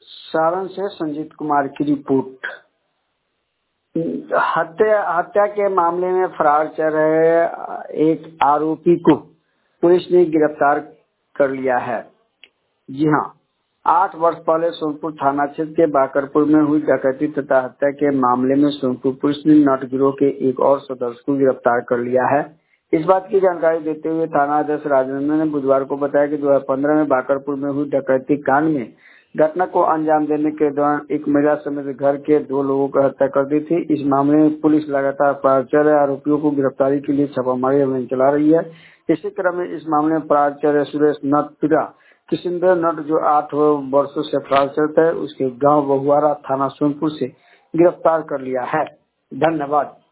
सारण से संजीत कुमार की रिपोर्ट। हत्या के मामले में फरार चल रहे एक आरोपी को पुलिस ने गिरफ्तार कर लिया है। जी हां, 8 वर्ष पहले सोनपुर थाना क्षेत्र के बाकरपुर में हुई डकैती तथा हत्या के मामले में सोनपुर पुलिस ने नट गिरोह के एक और सदस्य को गिरफ्तार कर लिया है। इस बात की जानकारी देते हुए थाना अध्यक्ष राजेंद्र ने बुधवार को बताया कि 2015 में बाकरपुर में हुई डकैती कांड में घटना को अंजाम देने के दौरान एक महिला समेत घर के 2 लोगों की हत्या कर दी थी। इस मामले में पुलिस लगातार फरार चल रहे आरोपियों को गिरफ्तारी के लिए छापामारी अभियान चला रही है। इसी क्रम में इस मामले में फरार चल रहे सुरेश नटपिरा किशनदेव नट जो 8 वर्षों से फरार चलता है उसके गांव बहुआरा थाना सोनपुर से गिरफ्तार कर लिया है। धन्यवाद।